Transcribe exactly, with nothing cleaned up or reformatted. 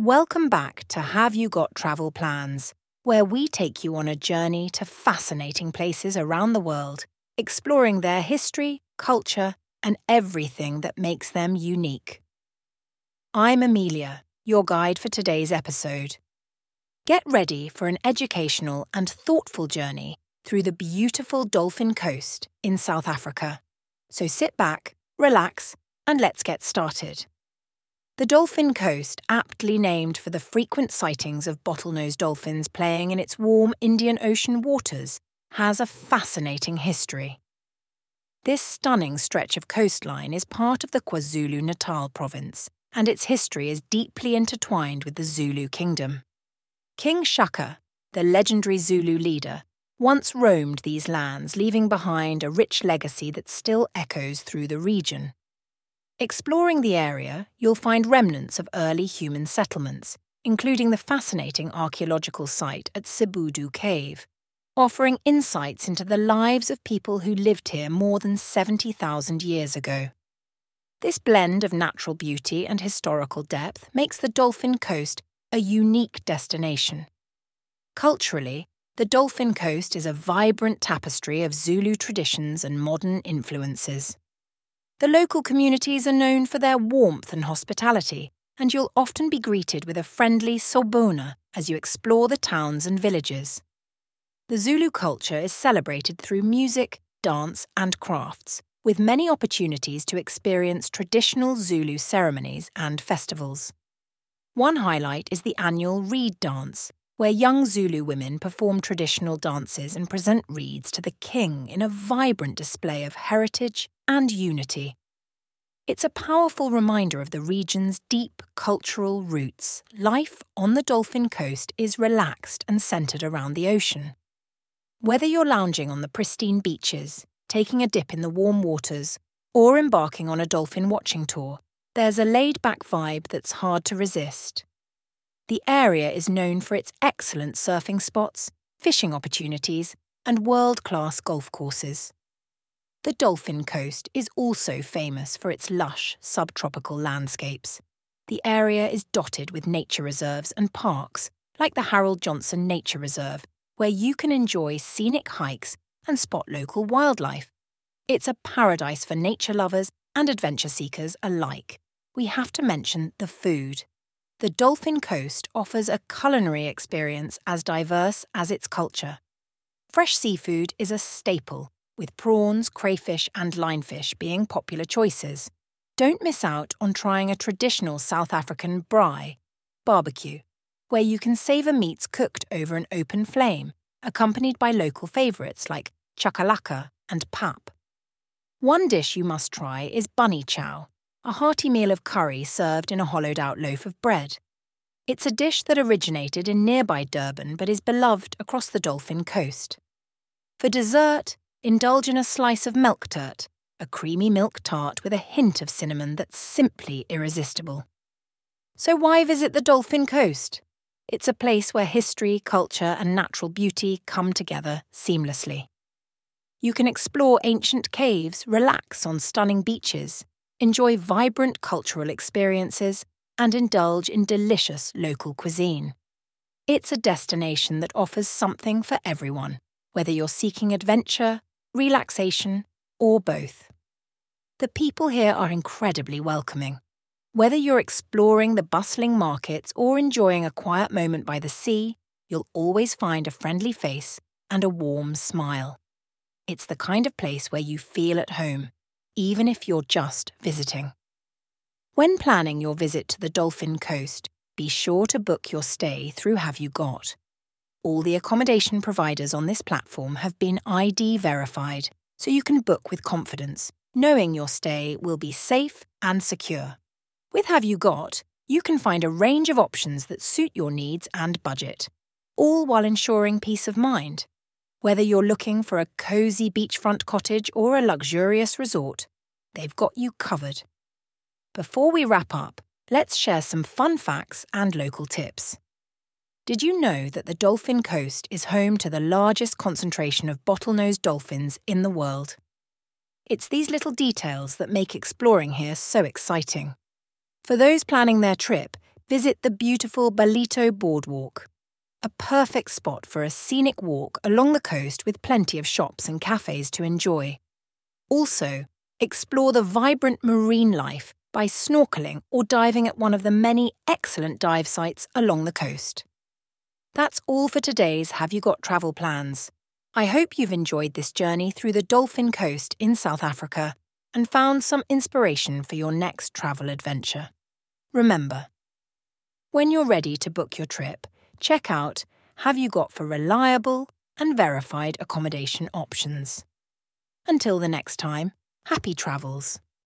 Welcome back to Have You Got Travel Plans, where we take you on a journey to fascinating places around the world, exploring their history, culture, and everything that makes them unique. I'm Amelia, your guide for today's episode. Get ready for an educational and thoughtful journey through the beautiful Dolphin Coast in South Africa. So sit back, relax, and let's get started. The Dolphin Coast, aptly named for the frequent sightings of bottlenose dolphins playing in its warm Indian Ocean waters, has a fascinating history. This stunning stretch of coastline is part of the KwaZulu-Natal province, and its history is deeply intertwined with the Zulu kingdom. King Shaka, the legendary Zulu leader, once roamed these lands, leaving behind a rich legacy that still echoes through the region. Exploring the area, you'll find remnants of early human settlements, including the fascinating archaeological site at Sibudu Cave, offering insights into the lives of people who lived here more than seventy thousand years ago. This blend of natural beauty and historical depth makes the Dolphin Coast a unique destination. Culturally, the Dolphin Coast is a vibrant tapestry of Zulu traditions and modern influences. The local communities are known for their warmth and hospitality, and you'll often be greeted with a friendly sobona as you explore the towns and villages. The Zulu culture is celebrated through music, dance, and crafts, with many opportunities to experience traditional Zulu ceremonies and festivals. One highlight is the annual Reed Dance, where young Zulu women perform traditional dances and present reeds to the king in a vibrant display of heritage and unity. It's a powerful reminder of the region's deep cultural roots. Life on the Dolphin Coast is relaxed and centred around the ocean. Whether you're lounging on the pristine beaches, taking a dip in the warm waters, or embarking on a dolphin watching tour, there's a laid-back vibe that's hard to resist. The area is known for its excellent surfing spots, fishing opportunities, and world-class golf courses. The Dolphin Coast is also famous for its lush, subtropical landscapes. The area is dotted with nature reserves and parks, like the Harold Johnson Nature Reserve, where you can enjoy scenic hikes and spot local wildlife. It's a paradise for nature lovers and adventure seekers alike. We have to mention the food. The Dolphin Coast offers a culinary experience as diverse as its culture. Fresh seafood is a staple, with prawns, crayfish and lionfish being popular choices. Don't miss out on trying a traditional South African braai, barbecue, where you can savour meats cooked over an open flame, accompanied by local favourites like chakalaka and pap. One dish you must try is bunny chow, a hearty meal of curry served in a hollowed-out loaf of bread. It's a dish that originated in nearby Durban but is beloved across the Dolphin Coast. For dessert, indulge in a slice of milk tart, a creamy milk tart with a hint of cinnamon that's simply irresistible. So why visit the Dolphin Coast? It's a place where history, culture, and natural beauty come together seamlessly. You can explore ancient caves, relax on stunning beaches, enjoy vibrant cultural experiences, and indulge in delicious local cuisine. It's a destination that offers something for everyone, whether you're seeking adventure, relaxation, or both. The people here are incredibly welcoming. Whether you're exploring the bustling markets or enjoying a quiet moment by the sea, you'll always find a friendly face and a warm smile. It's the kind of place where you feel at home, even if you're just visiting. When planning your visit to the Dolphin Coast, be sure to book your stay through Have You Got. All the accommodation providers on this platform have been I D verified, so you can book with confidence, knowing your stay will be safe and secure. With Have You Got, you can find a range of options that suit your needs and budget, all while ensuring peace of mind. Whether you're looking for a cosy beachfront cottage or a luxurious resort, they've got you covered. Before we wrap up, let's share some fun facts and local tips. Did you know that the Dolphin Coast is home to the largest concentration of bottlenose dolphins in the world? It's these little details that make exploring here so exciting. For those planning their trip, visit the beautiful Balito Boardwalk, a perfect spot for a scenic walk along the coast with plenty of shops and cafes to enjoy. Also, explore the vibrant marine life by snorkeling or diving at one of the many excellent dive sites along the coast. That's all for today's Have You Got Travel Plans? I hope you've enjoyed this journey through the Dolphin Coast in South Africa and found some inspiration for your next travel adventure. Remember, when you're ready to book your trip, check out Have You Got for reliable and verified accommodation options. Until the next time, happy travels.